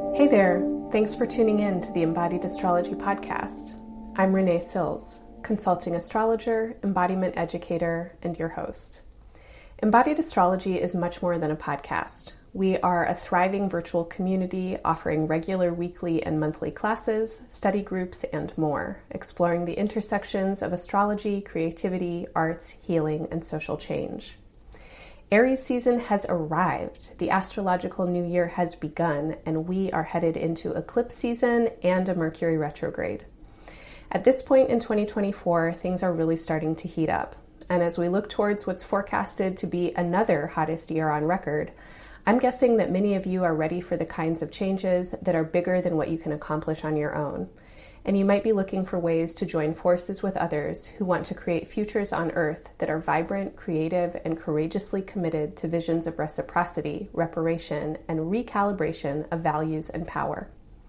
Hey there, thanks for tuning in to the Embodied Astrology Podcast. I'm Renee Sills, consulting astrologer, embodiment educator, and your host. Embodied Astrology is much more than a podcast. We are a thriving virtual community offering regular weekly and monthly classes, study groups, and more, exploring the intersections of astrology, creativity, arts, healing, and social change. Aries season has arrived, the astrological new year has begun, and we are headed into eclipse season and a Mercury retrograde. At this point in 2024, things are really starting to heat up, and as we look towards what's forecasted to be another hottest year on record, I'm guessing that many of you are ready for the kinds of changes that are bigger than what you can accomplish on your own. And you might be looking for ways to join forces with others who want to create futures on Earth that are vibrant, creative, and courageously committed to visions of reciprocity, reparation, and recalibration of values and power.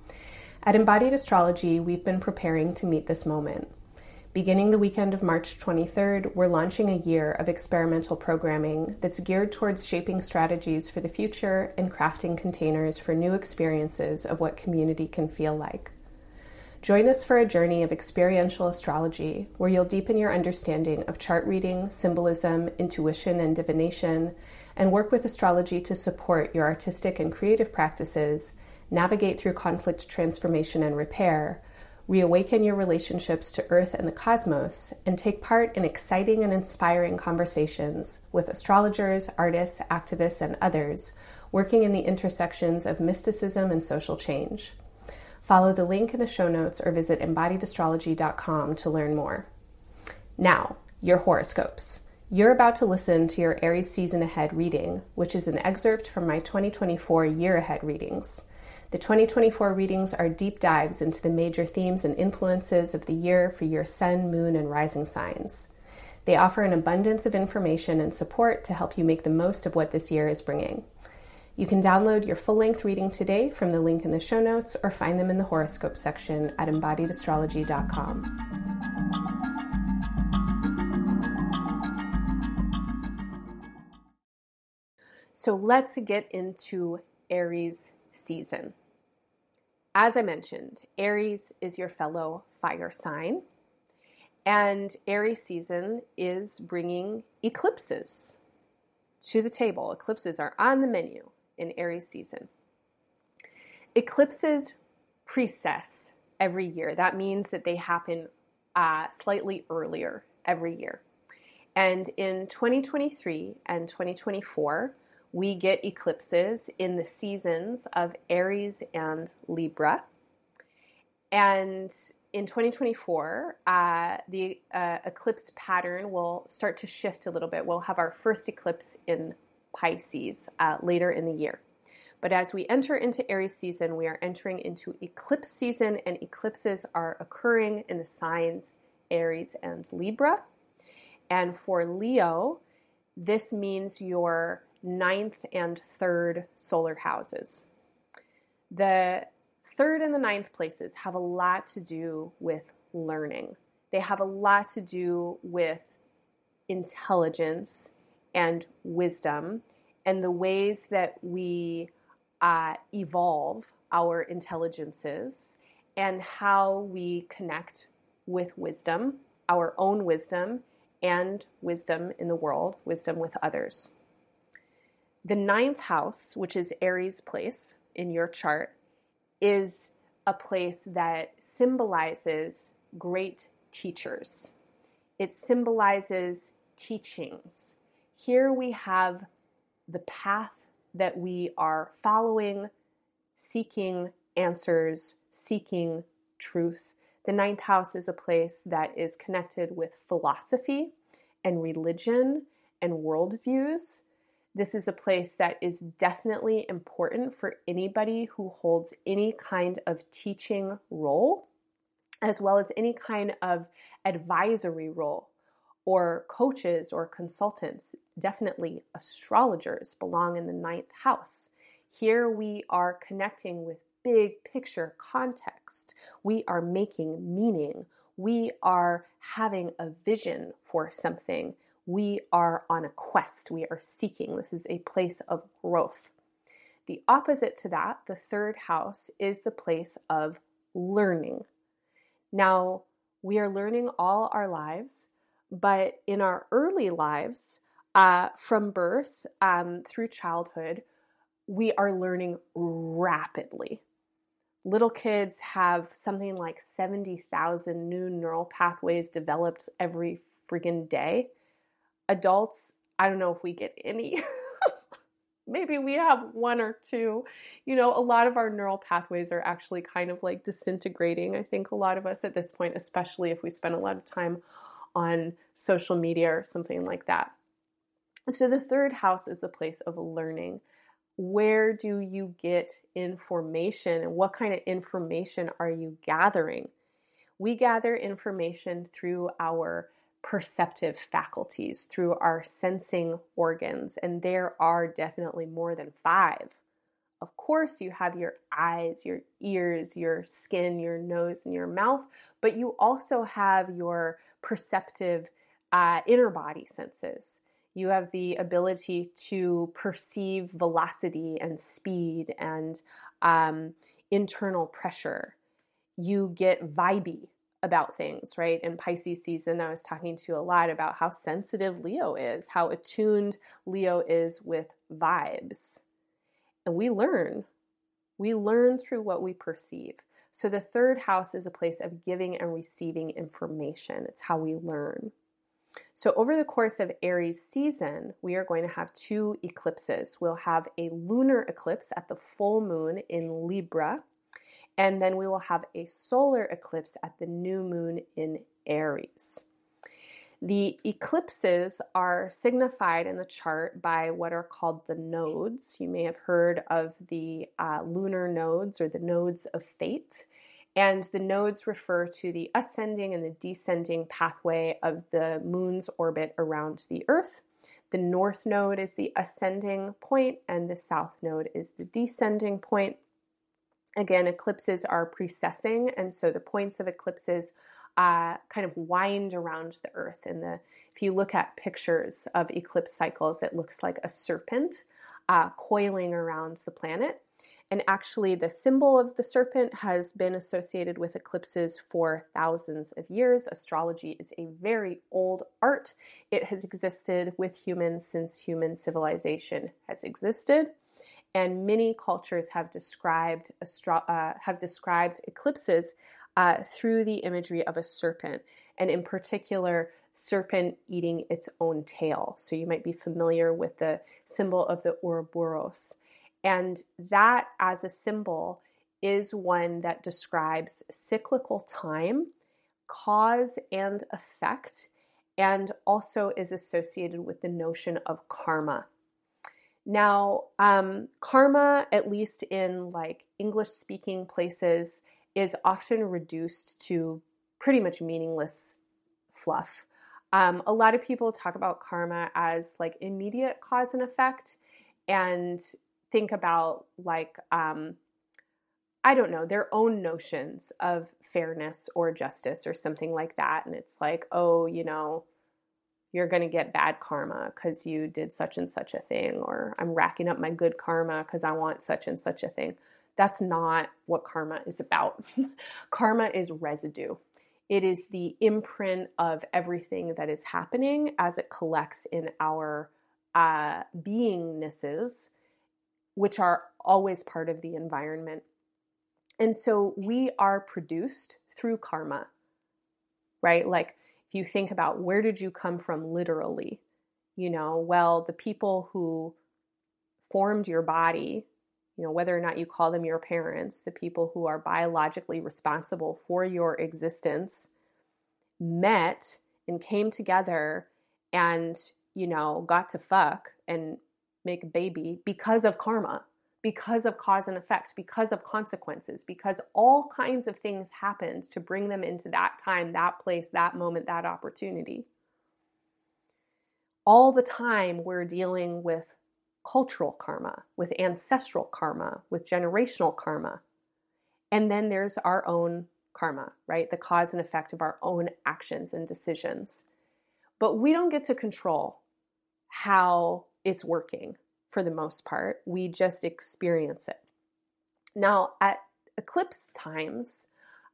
At Embodied Astrology, we've been preparing to meet this moment. Beginning the weekend of March 23rd, we're launching a year of experimental programming that's geared towards shaping strategies for the future and crafting containers for new experiences of what community can feel like. Join us for a journey of experiential astrology where you'll deepen your understanding of chart reading, symbolism, intuition, and divination, and work with astrology to support your artistic and creative practices, navigate through conflict transformation and repair, reawaken your relationships to Earth and the cosmos, and take part in exciting and inspiring conversations with astrologers, artists, activists, and others working in the intersections of mysticism and social change. Follow the link in the show notes or visit embodiedastrology.com to learn more. Now, your horoscopes. You're about to listen to your Aries season ahead reading, which is an excerpt from my 2024 year ahead readings. The 2024 readings are deep dives into the major themes and influences of the year for your sun, moon, and rising signs. They offer an abundance of information and support to help you make the most of what this year is bringing. You can download your full-length reading today from the link in the show notes or find them in the horoscope section at embodiedastrology.com. So let's get into Aries season. As I mentioned, Aries is your fellow fire sign, and Aries season is bringing eclipses to the table. Eclipses are on the menu in Aries season. Eclipses precess every year. That means that they happen slightly earlier every year. And in 2023 and 2024, we get eclipses in the seasons of Aries and Libra. And in 2024, the eclipse pattern will start to shift a little bit. We'll have our first eclipse in Pisces later in the year. But as we enter into Aries season, we are entering into eclipse season, and eclipses are occurring in the signs Aries and Libra. And for Leo, this means your 9th and 3rd solar houses. The 3rd and the 9th places have a lot to do with learning. They have a lot to do with intelligence and wisdom and the ways that we evolve our intelligences and how we connect with wisdom, our own wisdom, and wisdom in the world, wisdom with others. The 9th house, which is Aries place in your chart, is a place that symbolizes great teachers. It symbolizes teachings. Here we have the path that we are following, seeking answers, seeking truth. The 9th house is a place that is connected with philosophy and religion and worldviews. This is a place that is definitely important for anybody who holds any kind of teaching role, as well as any kind of advisory role, or coaches or consultants. Definitely astrologers belong in the 9th house. Here we are connecting with big picture context. We are making meaning. We are having a vision for something. We are on a quest. We are seeking. This is a place of growth. The opposite to that, the third house, is the place of learning. Now, we are learning all our lives, but in our early lives, from birth through childhood, we are learning rapidly. Little kids have something like 70,000 new neural pathways developed every freaking day. Adults, I don't know if we get any. Maybe we have one or two. A lot of our neural pathways are actually kind of like disintegrating. I think a lot of us at this point, especially if we spend a lot of time on social media or something like that. So the third house is the place of learning. Where do you get information, and what kind of information are you gathering? We gather information through our perceptive faculties, through our sensing organs, and there are definitely more than 5. Of course, you have your eyes, your ears, your skin, your nose, and your mouth, but you also have your perceptive inner body senses. You have the ability to perceive velocity and speed and internal pressure. You get vibey about things, right? In Pisces season, I was talking to you a lot about how sensitive Leo is, how attuned Leo is with vibes. And we learn through what we perceive. So the third house is a place of giving and receiving information. It's how we learn. So over the course of Aries season, we are going to have 2 eclipses. We'll have a lunar eclipse at the full moon in Libra, and then we will have a solar eclipse at the new moon in Aries. The eclipses are signified in the chart by what are called the nodes. You may have heard of the lunar nodes or the nodes of fate. And the nodes refer to the ascending and the descending pathway of the moon's orbit around the Earth. The north node is the ascending point, and the south node is the descending point. Again, eclipses are precessing, and so the points of eclipses kind of wind around the Earth. And if you look at pictures of eclipse cycles, it looks like a serpent coiling around the planet. And actually, the symbol of the serpent has been associated with eclipses for thousands of years. Astrology is a very old art. It has existed with humans since human civilization has existed. And many cultures have described eclipses through the imagery of a serpent, and in particular, serpent eating its own tail. So you might be familiar with the symbol of the Ouroboros. And that, as a symbol, is one that describes cyclical time, cause and effect, and also is associated with the notion of karma. Now, karma, at least in like English-speaking places, is often reduced to pretty much meaningless fluff. A lot of people talk about karma as like immediate cause and effect, and think about like, I don't know, their own notions of fairness or justice or something like that. And it's like, oh, you're going to get bad karma because you did such and such a thing, or I'm racking up my good karma because I want such and such a thing. That's not what karma is about. Karma is residue. It is the imprint of everything that is happening as it collects in our beingnesses, which are always part of the environment. And so we are produced through karma, right? Like if you think about where did you come from literally, well, the people who formed your body, whether or not you call them your parents, the people who are biologically responsible for your existence, met and came together and, got to fuck and make a baby because of karma, because of cause and effect, because of consequences, because all kinds of things happened to bring them into that time, that place, that moment, that opportunity. All the time we're dealing with cultural karma, with ancestral karma, with generational karma. And then there's our own karma, right? The cause and effect of our own actions and decisions. But we don't get to control how it's working. for the most part. We just experience it. Now, at eclipse times,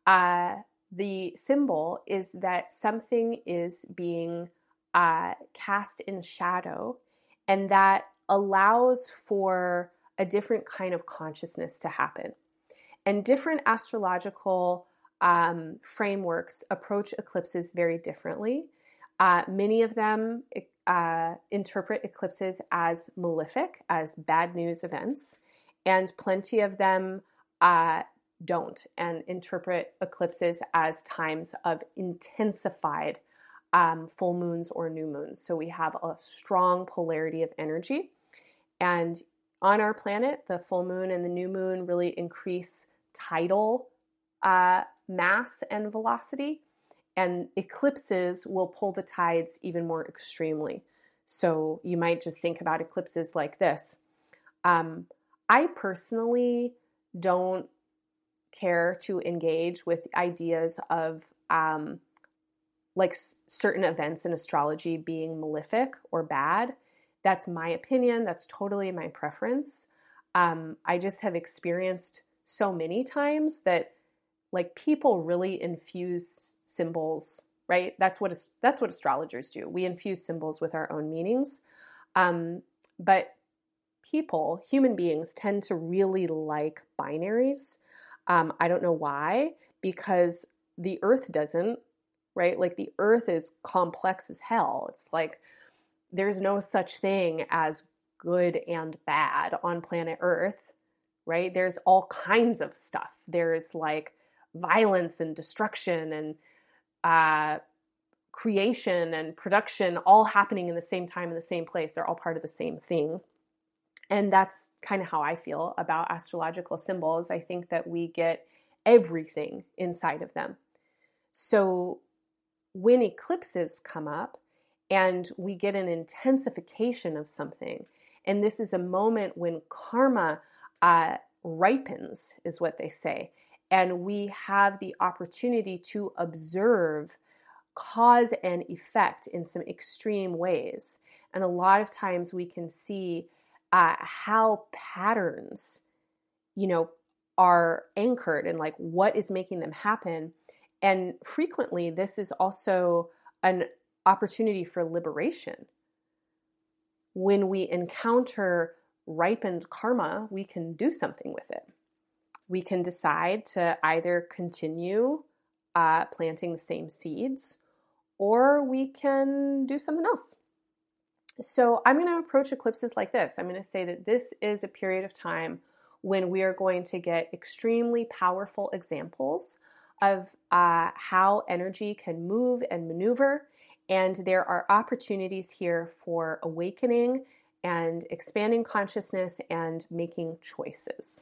the symbol is that something is being cast in shadow, and that allows for a different kind of consciousness to happen. And different astrological frameworks approach eclipses very differently. Many of them interpret eclipses as malefic, as bad news events, and plenty of them don't, and interpret eclipses as times of intensified full moons or new moons. So we have a strong polarity of energy. And on our planet, the full moon and the new moon really increase tidal mass and velocity. And eclipses will pull the tides even more extremely. So you might just think about eclipses like this. I personally don't care to engage with ideas of like certain events in astrology being malefic or bad. That's my opinion. That's totally my preference. I just have experienced so many times that like people really infuse symbols, right? That's what astrologers do. We infuse symbols with our own meanings. But people, human beings, tend to really like binaries. I don't know why, because the earth doesn't, right? Like the earth is complex as hell. It's like there's no such thing as good and bad on planet Earth, right? There's all kinds of stuff. There's like violence and destruction and creation and production all happening in the same time in the same place. They're all part of the same thing. And that's kind of how I feel about astrological symbols. I think that we get everything inside of them. So when eclipses come up and we get an intensification of something, and this is a moment when karma ripens, is what they say, and we have the opportunity to observe cause and effect in some extreme ways. And a lot of times we can see how patterns, are anchored and like what is making them happen. And frequently this is also an opportunity for liberation. When we encounter ripened karma, we can do something with it. We can decide to either continue planting the same seeds, or we can do something else. So I'm going to approach eclipses like this. I'm going to say that this is a period of time when we are going to get extremely powerful examples of how energy can move and maneuver. And there are opportunities here for awakening and expanding consciousness and making choices.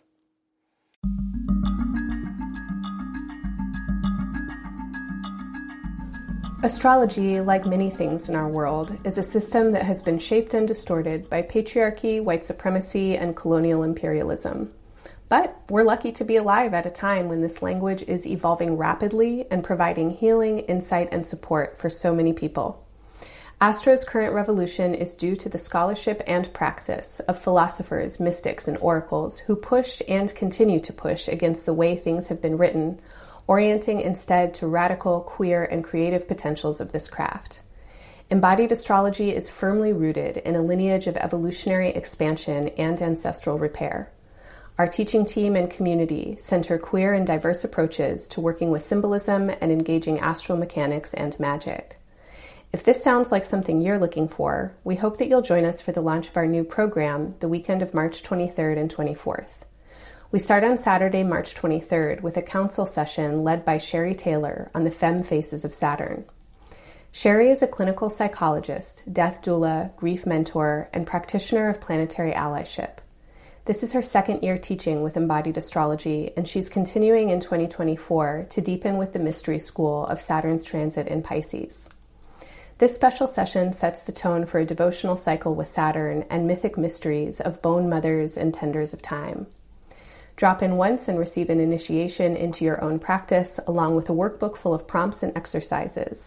Astrology, like many things in our world, is a system that has been shaped and distorted by patriarchy, white supremacy, and colonial imperialism. But we're lucky to be alive at a time when this language is evolving rapidly and providing healing, insight, and support for so many people. Astro's current revolution is due to the scholarship and praxis of philosophers, mystics, and oracles who pushed and continue to push against the way things have been written, orienting instead to radical, queer, and creative potentials of this craft. Embodied astrology is firmly rooted in a lineage of evolutionary expansion and ancestral repair. Our teaching team and community center queer and diverse approaches to working with symbolism and engaging astral mechanics and magic. If this sounds like something you're looking for, we hope that you'll join us for the launch of our new program the weekend of March 23rd and 24th. We start on Saturday, March 23rd, with a council session led by Sherry Taylor on the Femme Faces of Saturn. Sherry is a clinical psychologist, death doula, grief mentor, and practitioner of planetary allyship. This is her second year teaching with embodied astrology, and she's continuing in 2024 to deepen with the mystery school of Saturn's transit in Pisces. This special session sets the tone for a devotional cycle with Saturn and mythic mysteries of bone mothers and tenders of time. Drop in once and receive an initiation into your own practice, along with a workbook full of prompts and exercises.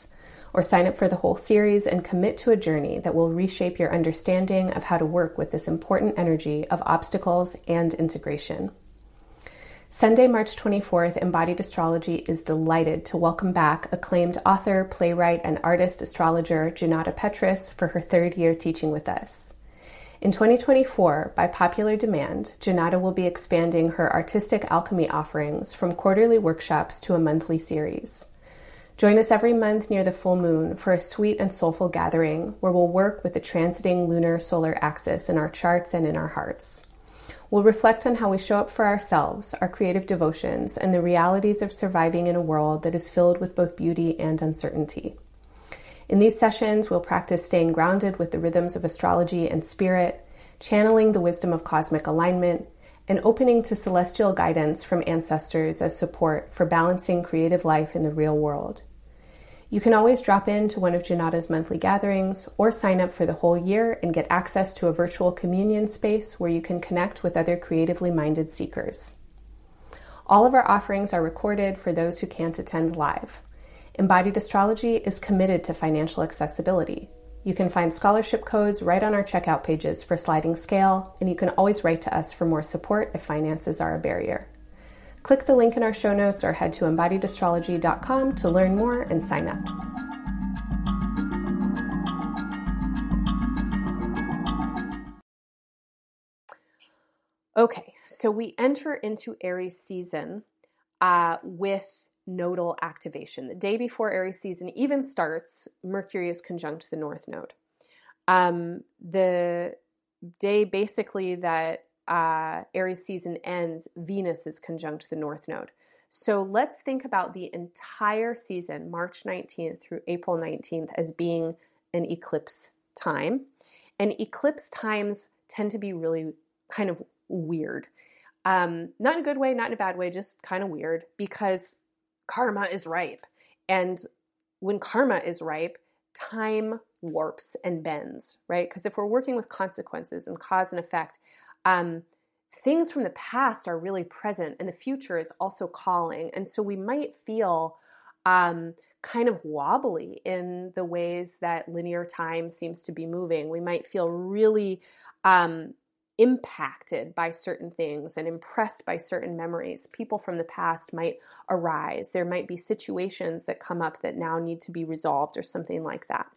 or sign up for the whole series and commit to a journey that will reshape your understanding of how to work with this important energy of obstacles and integration. Sunday, March 24th, Embodied Astrology is delighted to welcome back acclaimed author, playwright, and artist astrologer Junauda Petrus for her third year teaching with us. In 2024, by popular demand, Junauda will be expanding her artistic alchemy offerings from quarterly workshops to a monthly series. Join us every month near the full moon for a sweet and soulful gathering where we'll work with the transiting lunar-solar axis in our charts and in our hearts. We'll reflect on how we show up for ourselves, our creative devotions, and the realities of surviving in a world that is filled with both beauty and uncertainty. In these sessions, we'll practice staying grounded with the rhythms of astrology and spirit, channeling the wisdom of cosmic alignment, and opening to celestial guidance from ancestors as support for balancing creative life in the real world. You can always drop into one of Junauda's monthly gatherings or sign up for the whole year and get access to a virtual communion space where you can connect with other creatively minded seekers. All of our offerings are recorded for those who can't attend live. Embodied Astrology is committed to financial accessibility. You can find scholarship codes right on our checkout pages for sliding scale, and you can always write to us for more support if finances are a barrier. Click the link in our show notes or head to embodiedastrology.com to learn more and sign up. Okay, so we enter into Aries season with nodal activation. The day before Aries season even starts, Mercury is conjunct the North Node. The day basically that Aries season ends, Venus is conjunct the North Node. So let's think about the entire season, March 19th through April 19th, as being an eclipse time. And eclipse times tend to be really kind of weird. Not in a good way, not in a bad way, just kind of weird because karma is ripe. And when karma is ripe, time warps and bends, right? Because if we're working with consequences and cause and effect, things from the past are really present and the future is also calling. And so we might feel kind of wobbly in the ways that linear time seems to be moving. We might feel really impacted by certain things and impressed by certain memories. People from the past might arise. There might be situations that come up that now need to be resolved or something like that.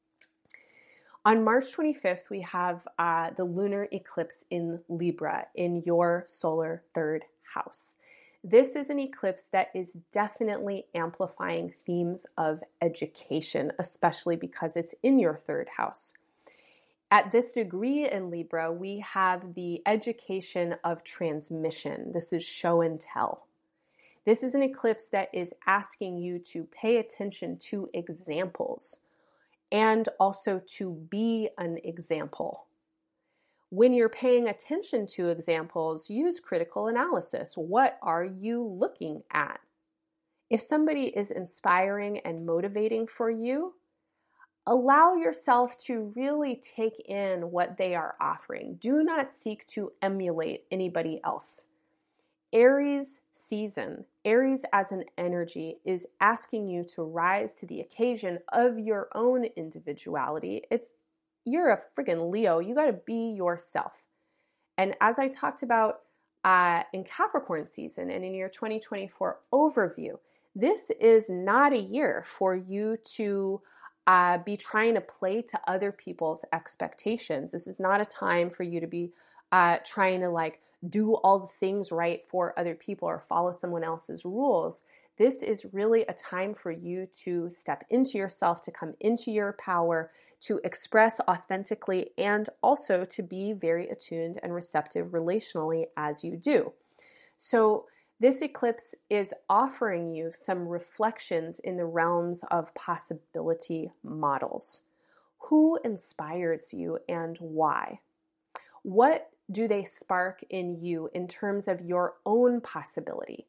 On March 25th, we have the lunar eclipse in Libra in your solar third house. This is an eclipse that is definitely amplifying themes of education, especially because it's in your third house. At this degree in Libra, we have the education of transmission. This is show and tell. This is an eclipse that is asking you to pay attention to examples and also to be an example. When you're paying attention to examples, use critical analysis. What are you looking at? If somebody is inspiring and motivating for you, allow yourself to really take in what they are offering. Do not seek to emulate anybody else. Aries season, Aries as an energy is asking you to rise to the occasion of your own individuality. You're a friggin' Leo. You got to be yourself. And as I talked about in Capricorn season and in your 2024 overview, this is not a year for you to be trying to play to other people's expectations. This is not a time for you to be trying to do all the things right for other people or follow someone else's rules. This is really a time for you to step into yourself, to come into your power, to express authentically, and also to be very attuned and receptive relationally as you do. So this eclipse is offering you some reflections in the realms of possibility models. Who inspires you and why? What do they spark in you in terms of your own possibility?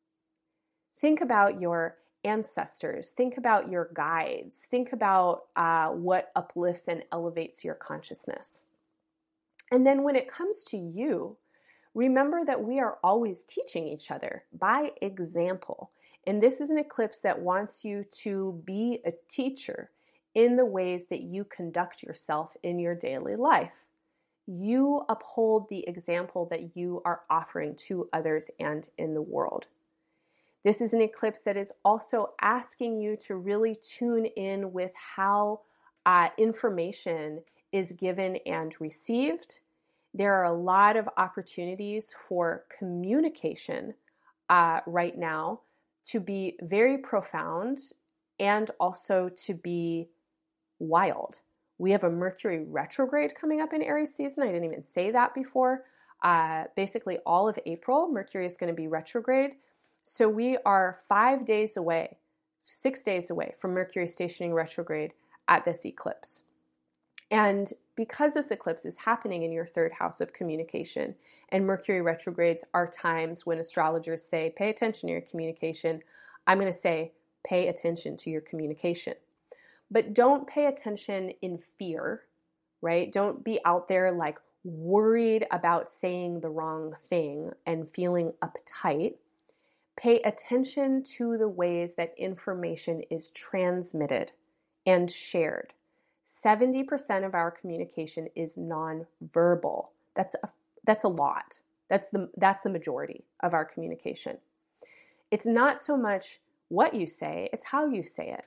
Think about your ancestors. Think about your guides. Think about what uplifts and elevates your consciousness. And then when it comes to you, remember that we are always teaching each other by example. And this is an eclipse that wants you to be a teacher in the ways that you conduct yourself in your daily life. You uphold the example that you are offering to others and in the world. This is an eclipse that is also asking you to really tune in with how information is given and received. There are a lot of opportunities for communication right now to be very profound and also to be wild. We have a Mercury retrograde coming up in Aries season. I didn't even say that before. Basically, all of April, Mercury is going to be retrograde. So we are 5 days away, 6 days away from Mercury stationing retrograde at this eclipse. And because this eclipse is happening in your third house of communication, and Mercury retrogrades are times when astrologers say, pay attention to your communication, I'm going to say, pay attention to your communication. But don't pay attention in fear, right? Don't be out there like worried about saying the wrong thing and feeling uptight. Pay attention to the ways that information is transmitted and shared. 70% of our communication is nonverbal. That's a lot. That's the majority of our communication. It's not so much what you say, it's how you say it.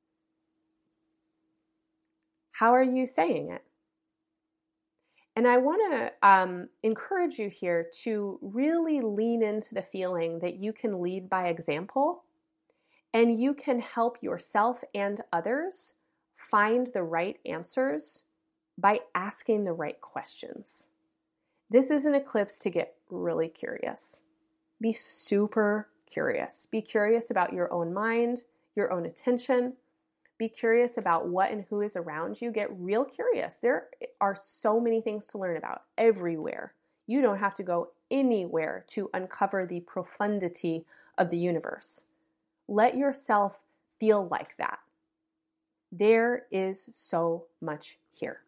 How are you saying it? And I want to encourage you here to really lean into the feeling that you can lead by example and you can help yourself and others find the right answers by asking the right questions. This is an eclipse to get really curious. Be super curious. Be curious about your own mind, your own attention. Be curious about what and who is around you. Get real curious. There are so many things to learn about everywhere. You don't have to go anywhere to uncover the profundity of the universe. Let yourself feel like that. There is so much here.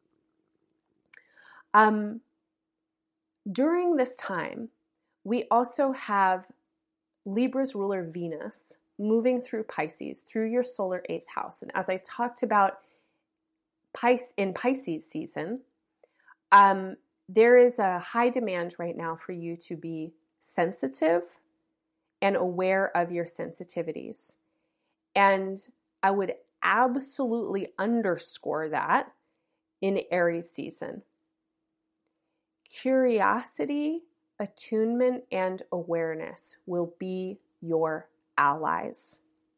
During this time, we also have Libra's ruler Venus moving through Pisces, through your solar 8th house. And as I talked about in Pisces season, there is a high demand right now for you to be sensitive and aware of your sensitivities. And I would absolutely underscore that in Aries season. Curiosity, attunement, and awareness will be your allies.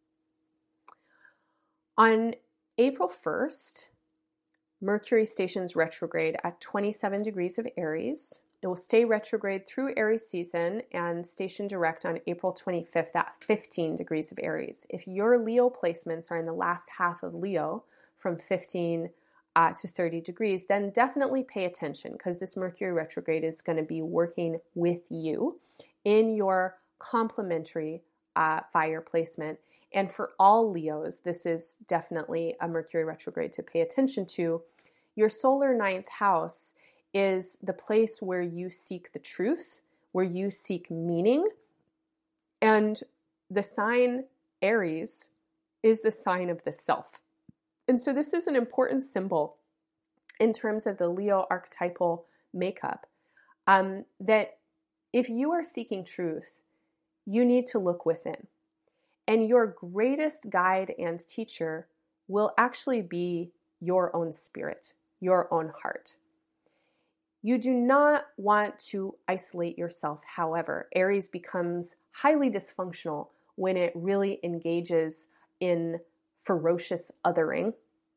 On April 1st, Mercury stations retrograde at 27 degrees of Aries. It will stay retrograde through Aries season and station direct on April 25th at 15 degrees of Aries. If your Leo placements are in the last half of Leo from 15 to 30 degrees, then definitely pay attention because this Mercury retrograde is going to be working with you in your complementary fire placement. And for all Leos, this is definitely a Mercury retrograde to pay attention to. Your solar 9th house is the place where you seek the truth, where you seek meaning. And the sign Aries is the sign of the self. And so this is an important symbol in terms of the Leo archetypal makeup, that if you are seeking truth, you need to look within. And your greatest guide and teacher will actually be your own spirit, your own heart. You do not want to isolate yourself, however. Aries becomes highly dysfunctional when it really engages in ferocious othering.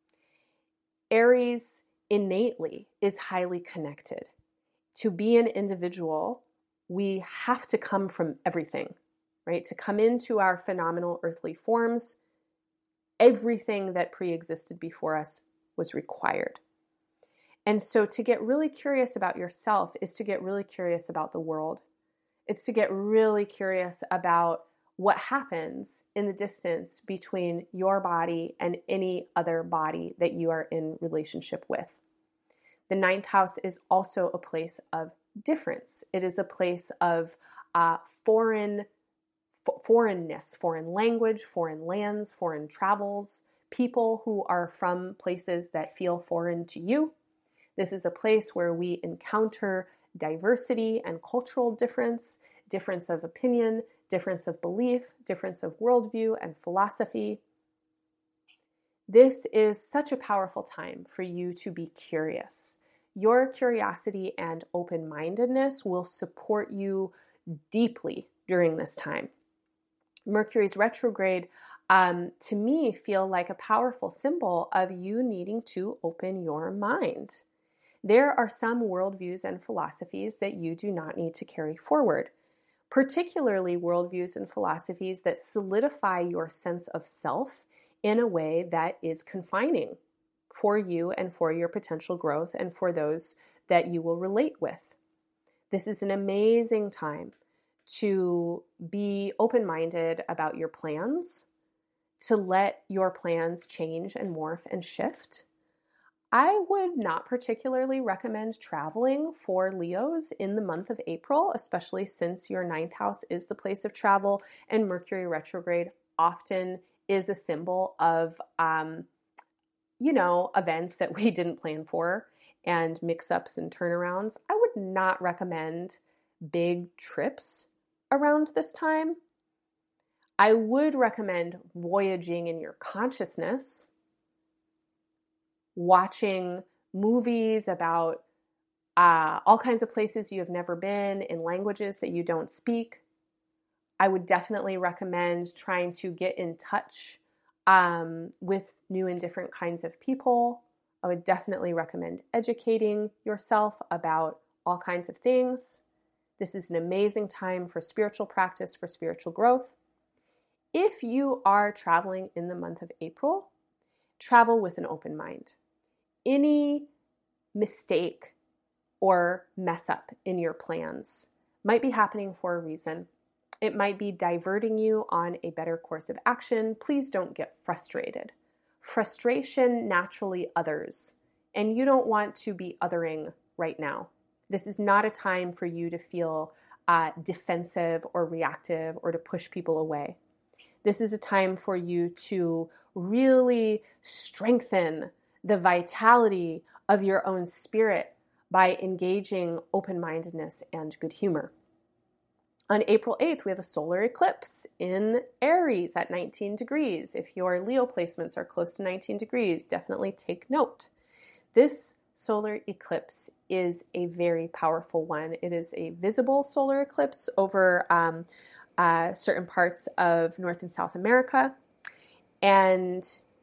Aries innately is highly connected. To be an individual, we have to come from everything, right? To come into our phenomenal earthly forms, everything that pre-existed before us was required. And so to get really curious about yourself is to get really curious about the world. It's to get really curious about what happens in the distance between your body and any other body that you are in relationship with. The 9th house is also a place of difference. It is a place of foreign foreignness, foreign language, foreign lands, foreign travels, people who are from places that feel foreign to you. This is a place where we encounter diversity and cultural difference, difference of opinion, difference of belief, difference of worldview and philosophy. This is such a powerful time for you to be curious. Your curiosity and open-mindedness will support you deeply during this time. Mercury's retrograde, to me, feel like a powerful symbol of you needing to open your mind. There are some worldviews and philosophies that you do not need to carry forward, particularly worldviews and philosophies that solidify your sense of self in a way that is confining for you and for your potential growth and for those that you will relate with. This is an amazing time to be open-minded about your plans, to let your plans change and morph and shift. I would not particularly recommend traveling for Leos in the month of April, especially since your ninth house is the place of travel and Mercury retrograde often is a symbol of, events that we didn't plan for and mix-ups and turnarounds. I would not recommend big trips around this time. I would recommend voyaging in your consciousness, watching movies about all kinds of places you have never been in languages that you don't speak. I would definitely recommend trying to get in touch with new and different kinds of people. I would definitely recommend educating yourself about all kinds of things. This is an amazing time for spiritual practice, for spiritual growth. If you are traveling in the month of April, travel with an open mind. Any mistake or mess up in your plans might be happening for a reason. It might be diverting you on a better course of action. Please don't get frustrated. Frustration naturally others, and you don't want to be othering right now. This is not a time for you to feel defensive or reactive or to push people away. This is a time for you to really strengthen the vitality of your own spirit by engaging open-mindedness and good humor. On April 8th, we have a solar eclipse in Aries at 19 degrees. If your Leo placements are close to 19 degrees, definitely take note. This solar eclipse is a very powerful one. It is a visible solar eclipse over certain parts of North and South America. And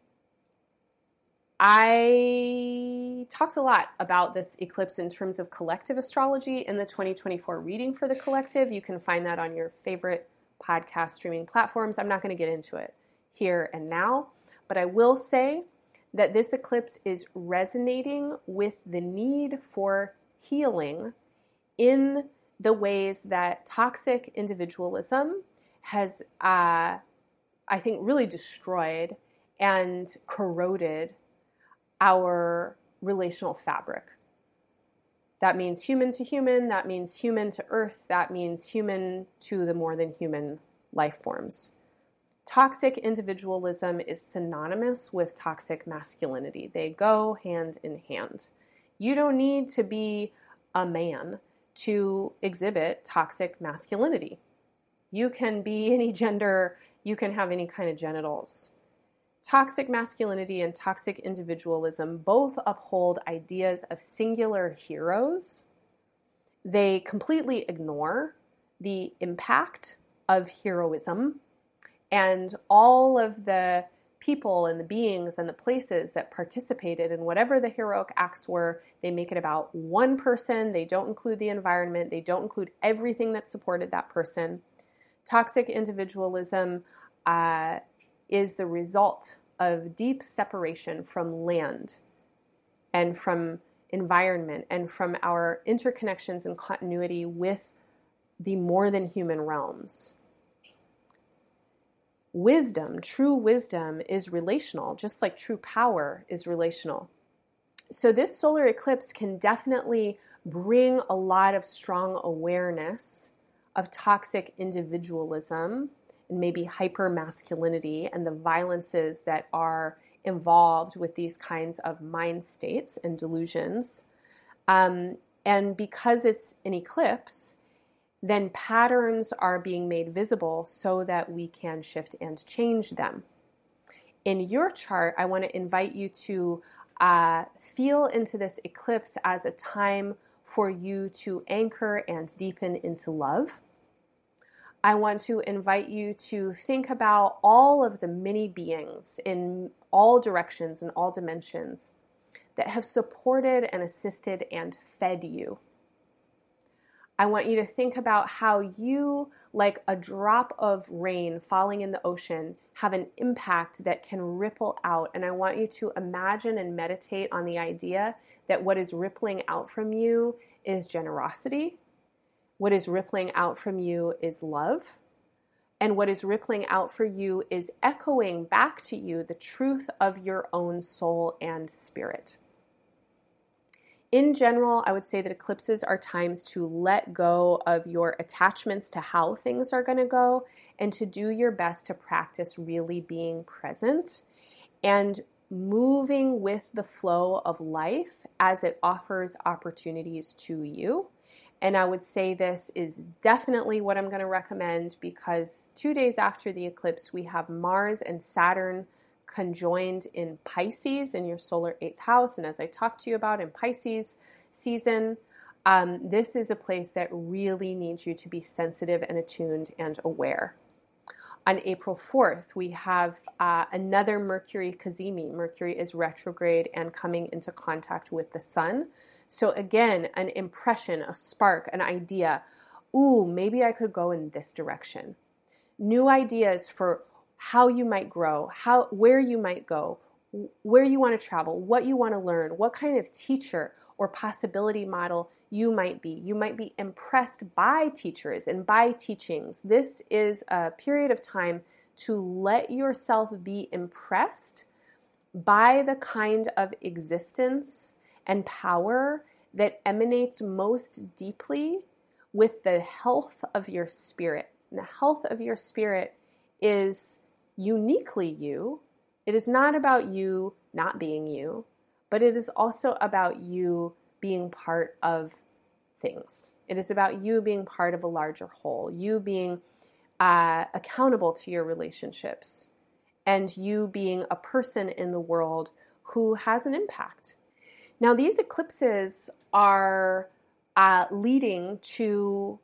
I talked a lot about this eclipse in terms of collective astrology in the 2024 reading for the collective. You can find that on your favorite podcast streaming platforms. I'm not going to get into it here and now, but I will say that this eclipse is resonating with the need for healing in the ways that toxic individualism has, I think, really destroyed and corroded our relational fabric. That means human to human, that means human to earth, that means human to the more than human life forms. Toxic individualism is synonymous with toxic masculinity. They go hand in hand. You don't need to be a man to exhibit toxic masculinity. You can be any gender, you can have any kind of genitals. Toxic masculinity and toxic individualism both uphold ideas of singular heroes. They completely ignore the impact of heroism and all of the people and the beings and the places that participated in whatever the heroic acts were. They make it about one person. They don't include the environment. They don't include everything that supported that person. Toxic individualism is the result of deep separation from land and from environment and from our interconnections and continuity with the more than human realms. Wisdom, true wisdom, is relational, just like true power is relational. So this solar eclipse can definitely bring a lot of strong awareness of toxic individualism and maybe hyper masculinity and the violences that are involved with these kinds of mind states and delusions. And because it's an eclipse, then patterns are being made visible so that we can shift and change them. In your chart, I want to invite you to feel into this eclipse as a time for you to anchor and deepen into love. I want to invite you to think about all of the many beings in all directions and all dimensions that have supported and assisted and fed you. I want you to think about how you, like a drop of rain falling in the ocean, have an impact that can ripple out. And I want you to imagine and meditate on the idea that what is rippling out from you is generosity. What is rippling out from you is love. And what is rippling out for you is echoing back to you the truth of your own soul and spirit. In general, I would say that eclipses are times to let go of your attachments to how things are going to go and to do your best to practice really being present and moving with the flow of life as it offers opportunities to you. And I would say this is definitely what I'm going to recommend because 2 days after the eclipse, we have Mars and Saturn conjoined in Pisces in your solar 8th house. And as I talked to you about in Pisces season, this is a place that really needs you to be sensitive and attuned and aware. On April 4th, we have another Mercury cazimi. Mercury is retrograde and coming into contact with the sun. So again, an impression, a spark, an idea. Ooh, maybe I could go in this direction. New ideas for how you might grow, where you might go, where you want to travel, what you want to learn, what kind of teacher or possibility model you might be. You might be impressed by teachers and by teachings. This is a period of time to let yourself be impressed by the kind of existence and power that emanates most deeply with the health of your spirit. And the health of your spirit is uniquely you. It is not about you not being you, but it is also about you being part of things. It is about you being part of a larger whole, you being accountable to your relationships, and you being a person in the world who has an impact. Now, these eclipses are leading to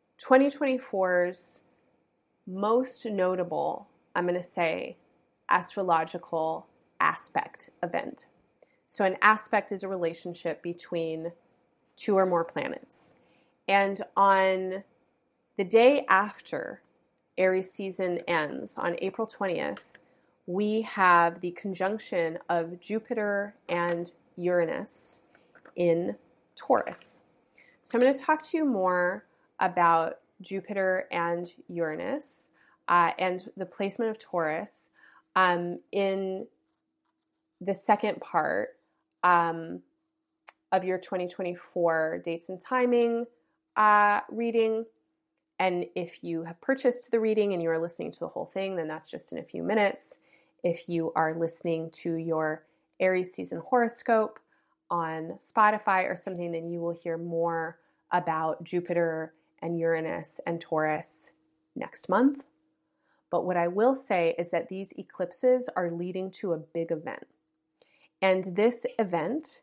2024's most notable, I'm going to say, astrological aspect event. So an aspect is a relationship between two or more planets. And on the day after Aries season ends, on April 20th, we have the conjunction of Jupiter and Uranus in Taurus. So I'm going to talk to you more about Jupiter and Uranus and the placement of Taurus in the second part of your 2024 dates and timing reading. And if you have purchased the reading and you are listening to the whole thing, then that's just in a few minutes. If you are listening to your Aries season horoscope on Spotify or something, then you will hear more about Jupiter and Uranus and Taurus next month. But what I will say is that these eclipses are leading to a big event. And this event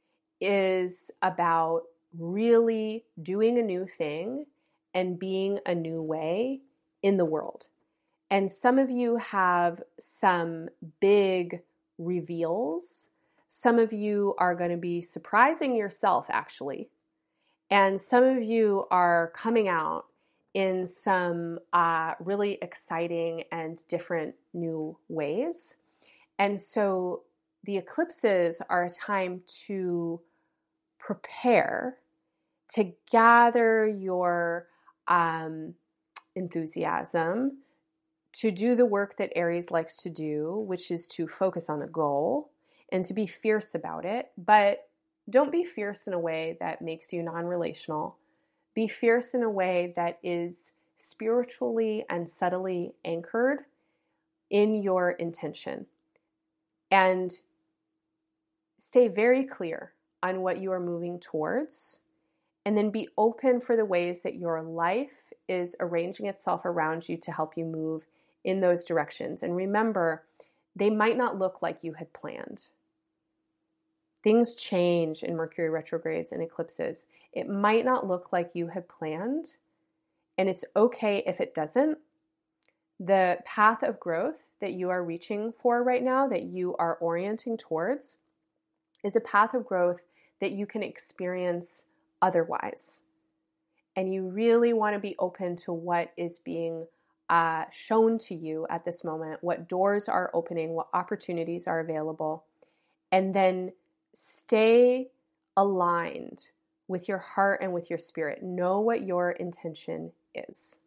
is about really doing a new thing and being a new way in the world. And some of you have some big reveals. Some of you are going to be surprising yourself, actually. And some of you are coming out in some really exciting and different new ways. And so the eclipses are a time to prepare, to gather your enthusiasm, to do the work that Aries likes to do, which is to focus on the goal and to be fierce about it. But don't be fierce in a way that makes you non-relational. Be fierce in a way that is spiritually and subtly anchored in your intention. And stay very clear on what you are moving towards, and then be open for the ways that your life is arranging itself around you to help you move in those directions. And remember, they might not look like you had planned. Things change in Mercury retrogrades and eclipses. It might not look like you had planned, and it's okay if it doesn't. The path of growth that you are reaching for right now, that you are orienting towards, is a path of growth that you can experience otherwise. And you really want to be open to what is being shown to you at this moment, what doors are opening, what opportunities are available, and then stay aligned with your heart and with your spirit. Know what your intention is.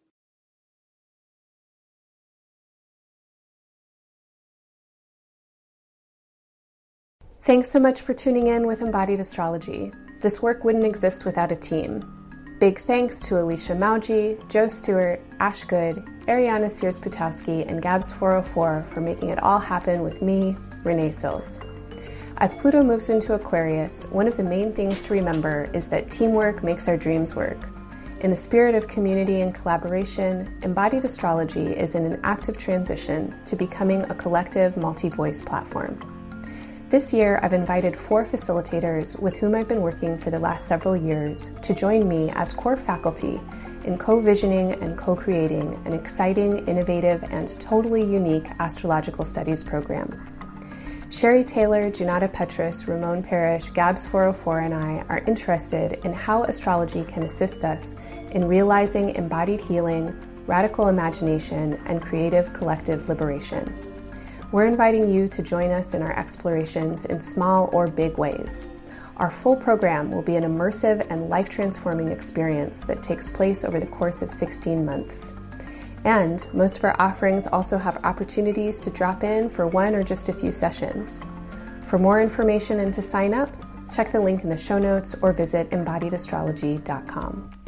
Thanks so much for tuning in with Embodied Astrology. This work wouldn't exist without a team. Big thanks to Alicia Mauji, Joe Stewart, Ash Good, Ariana Sears-Putowski, and Gabs404 for making it all happen with me, Renee Sills. As Pluto moves into Aquarius, one of the main things to remember is that teamwork makes our dreams work. In the spirit of community and collaboration, Embodied Astrology is in an active transition to becoming a collective multi-voice platform. This year, I've invited 4 facilitators with whom I've been working for the last several years to join me as core faculty in co-visioning and co-creating an exciting, innovative, and totally unique astrological studies program. Sherry Taylor, Junata Petrus, Ramon Parrish, Gabs404, and I are interested in how astrology can assist us in realizing embodied healing, radical imagination, and creative collective liberation. We're inviting you to join us in our explorations in small or big ways. Our full program will be an immersive and life-transforming experience that takes place over the course of 16 months. And most of our offerings also have opportunities to drop in for one or just a few sessions. For more information and to sign up, check the link in the show notes or visit embodiedastrology.com.